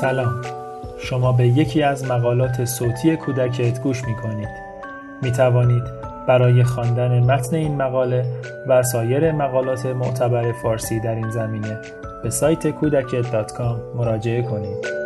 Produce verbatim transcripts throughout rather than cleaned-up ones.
سلام، شما به یکی از مقالات صوتی کودکت گوش می کنید. می توانید برای خواندن متن این مقاله و سایر مقالات معتبر فارسی در این زمینه به سایت کودکت دات کام مراجعه کنید.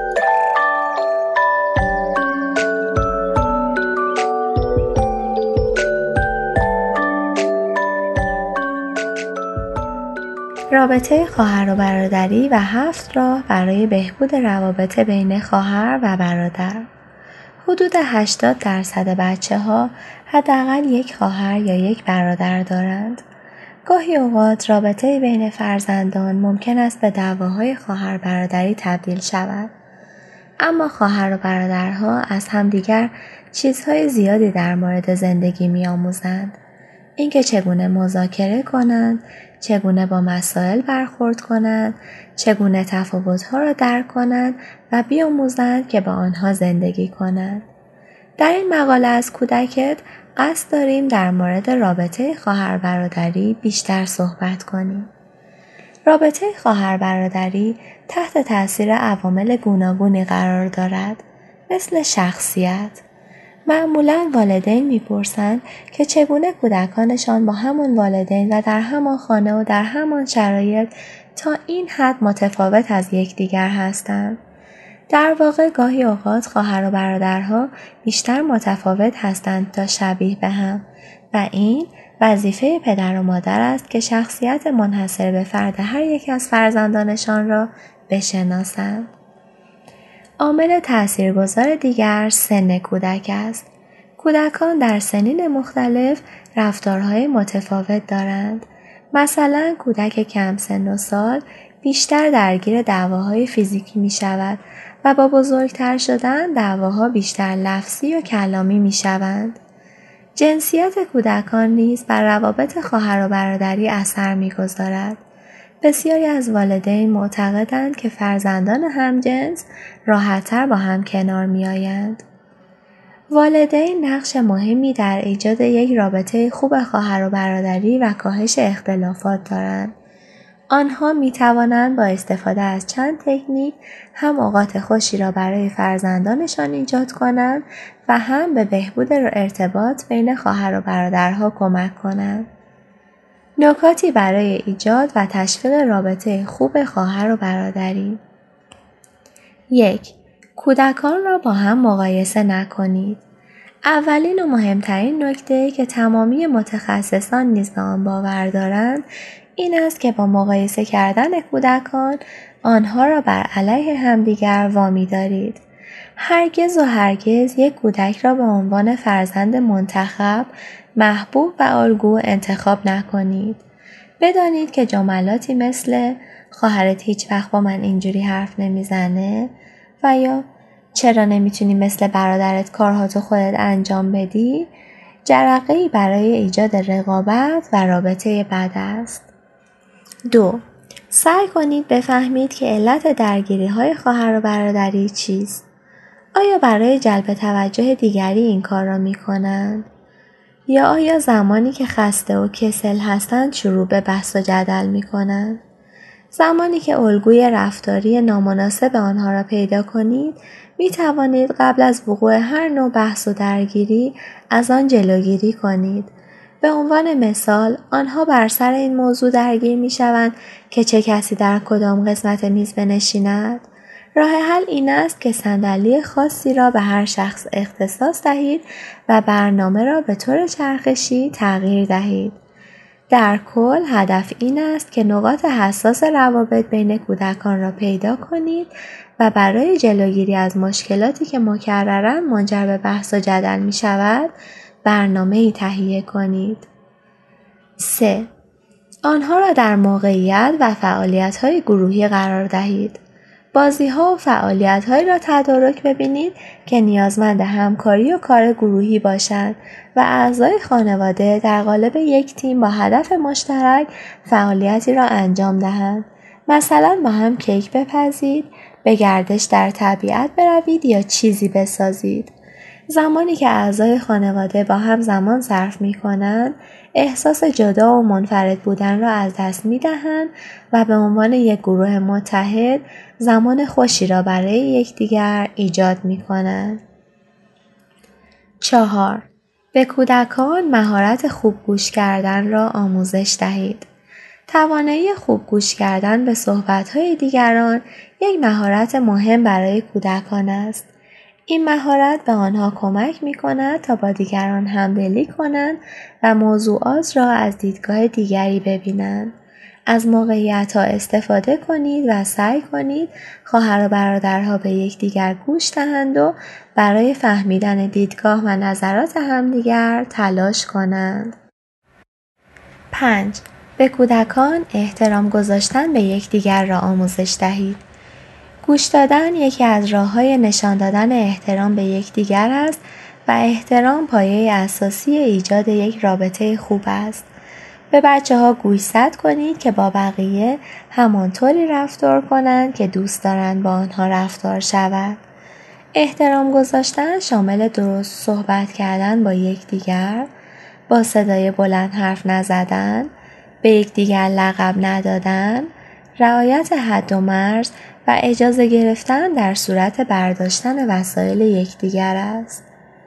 رابطه خواهر و برادری و هفت راه برای بهبود روابط بین خواهر و برادر. حدود هشتاد درصد بچه ها حداقل یک خواهر یا یک برادر دارند. گاهی اوقات رابطه بین فرزندان ممکن است به دعواهای خواهر برادری تبدیل شود. اما خواهر و برادرها از همدیگر چیزهای زیادی در مورد زندگی می‌آموزند. اینکه چگونه مذاکره کنند، چگونه با مسائل برخورد کنند، چگونه تفاوت‌ها را درک کنند و بیاموزند که با آنها زندگی کنند. در این مقاله از کودکت قصد داریم در مورد رابطه خواهر برادری بیشتر صحبت کنیم. رابطه خواهر برادری تحت تاثیر عوامل گوناگونی قرار دارد، مثل شخصیت. معمولاً والدین می‌پرسند که چگونه کودکانشان با همان والدین و در همان خانه و در همان شرایط تا این حد متفاوت از یکدیگر هستند. در واقع گاهی اوقات خواهر و برادرها بیشتر متفاوت هستند تا شبیه به هم و این وظیفه پدر و مادر است که شخصیت منحصر به فرد هر یک از فرزندانشان را بشناسند. عامل تاثیرگذار دیگر سن کودک است. کودکان در سنین مختلف رفتارهای متفاوت دارند. مثلا کودک کم سن و سال بیشتر درگیر دعواهای فیزیکی می شود و با بزرگتر شدن دعواها بیشتر لفظی و کلامی می شوند. جنسیت کودکان نیز بر روابط خواهر و برادری اثر می گذارد. بسیاری از والدین معتقدند که فرزندان همجنس راحت‌تر با هم کنار می‌آیند. والدین نقش مهمی در ایجاد یک رابطه خوب خواهر و برادری و کاهش اختلافات دارند. آنها می‌توانند با استفاده از چند تکنیک هم اوقات خوشی را برای فرزندانشان ایجاد کنند و هم به بهبود ارتباط بین خواهر و برادرها کمک کنند. نکاتی برای ایجاد و تشویق رابطه خوب خواهر و برادری. یک. کودکان را با هم مقایسه نکنید. اولین و مهمترین نکته که تمامی متخصصان نیز به آن باور دارند این است که با مقایسه کردن کودکان آنها را بر علیه همدیگر وامی دارید. هرگز و هرگز یک کودک را به عنوان فرزند منتخب، محبوب و الگو انتخاب نکنید. بدانید که جملاتی مثل خواهرت هیچ وقت با من اینجوری حرف نمیزنه و یا چرا نمیتونی مثل برادرت کارهاتو خودت انجام بدی جرقه‌ای برای ایجاد رقابت و رابطه بد است. دو. سعی کنید بفهمید که علت درگیری های خواهر و برادری چیست. آیا برای جلب توجه دیگری این کار را میکنند؟ یا آیا زمانی که خسته و کسل هستند شروع به بحث و جدل می کنند؟ زمانی که الگوی رفتاری نامناسب آنها را پیدا کنید، می توانید قبل از وقوع هر نوع بحث و درگیری از آن جلوگیری کنید. به عنوان مثال، آنها بر سر این موضوع درگیر می شوند که چه کسی در کدام قسمت میز بنشیند. راه حل این است که صندلی خاصی را به هر شخص اختصاص دهید و برنامه را به طور چرخشی تغییر دهید. در کل هدف این است که نقاط حساس روابط بین کودکان را پیدا کنید و برای جلوگیری از مشکلاتی که مکرراً منجر به بحث و جدل می شود برنامه‌ای تهیه کنید. سه. آنها را در موقعیت و فعالیت‌های گروهی قرار دهید. بازی‌ها و فعالیت‌هایی را تدارک ببینید که نیازمند همکاری و کار گروهی باشند و اعضای خانواده در قالب یک تیم با هدف مشترک فعالیتی را انجام دهند. مثلا با هم کیک بپزید، به گردش در طبیعت بروید یا چیزی بسازید. زمانی که اعضای خانواده با هم زمان صرف می کنند، احساس جدا و منفرد بودن را از دست می دهند و به عنوان یک گروه متحد زمان خوشی را برای یکدیگر ایجاد می کنند. چهار. به کودکان مهارت خوب گوش کردن را آموزش دهید. توانایی خوب گوش کردن به صحبت‌های دیگران یک مهارت مهم برای کودکان است. این مهارت به آنها کمک می‌کند تا با دیگران همدلی کنند و موضوعات را از دیدگاه دیگری ببینند. از موقعیت‌ها استفاده کنید و سعی کنید خواهر و برادرها به یکدیگر گوش دهند و برای فهمیدن دیدگاه و نظرات همدیگر تلاش کنند. پنج. به کودکان احترام گذاشتن به یکدیگر را آموزش دهید. گوش دادن یکی از راه‌های نشان دادن احترام به یکدیگر است و احترام پایه اساسی ایجاد یک رابطه خوب است. به بچه‌ها گوشزد کنید که با بقیه همانطوری رفتار کنند که دوست دارند با آنها رفتار شود. احترام گذاشتن شامل درست صحبت کردن با یکدیگر، با صدای بلند حرف نزدن، به یکدیگر لقب ندادن، رعایت حد و مرز و اجازه گرفتن در صورت برداشتن وسایل یکدیگر است.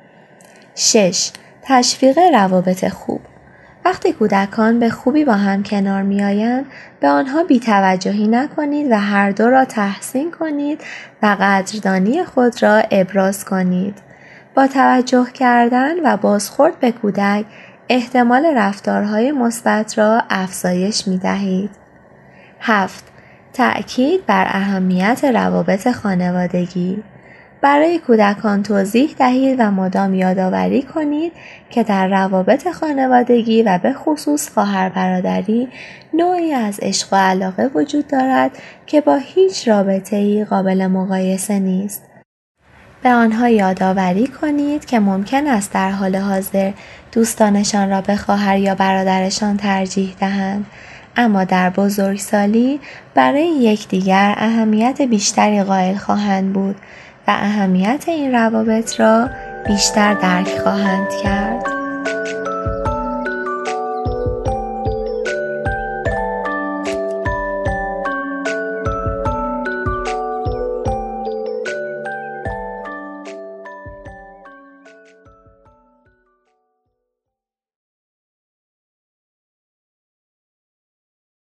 شش. تشویق روابط خوب. وقتی کودکان به خوبی با هم کنار می آیند، به آنها بی‌توجهی نکنید و هر دو را تحسین کنید و قدردانی خود را ابراز کنید. با توجه کردن و بازخورد به کودک احتمال رفتارهای مثبت را افزایش می دهید. هفت. تأکید بر اهمیت روابط خانوادگی. برای کودکان توضیح دهید و مدام یادآوری کنید که در روابط خانوادگی و به خصوص خواهر برادری نوعی از عشق و علاقه وجود دارد که با هیچ رابطه‌ای قابل مقایسه نیست. به آنها یادآوری کنید که ممکن است در حال حاضر دوستانشان را به خواهر یا برادرشان ترجیح دهند، اما در بزرگسالی برای یکدیگر اهمیت بیشتری قائل خواهند بود و اهمیت این روابط را بیشتر درک خواهند کرد.